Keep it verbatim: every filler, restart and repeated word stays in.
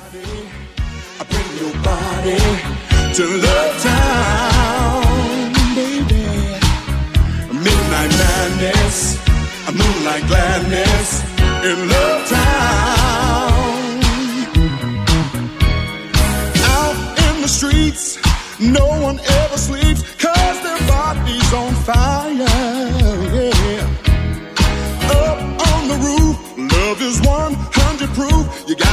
I bring your body to Love Town, baby. Midnight madness, a moonlight gladness in Love Town. Out in the streets, no one ever sleeps, 'cause their body's on fire, yeah. Up on the roof, love is one hundred proof. You got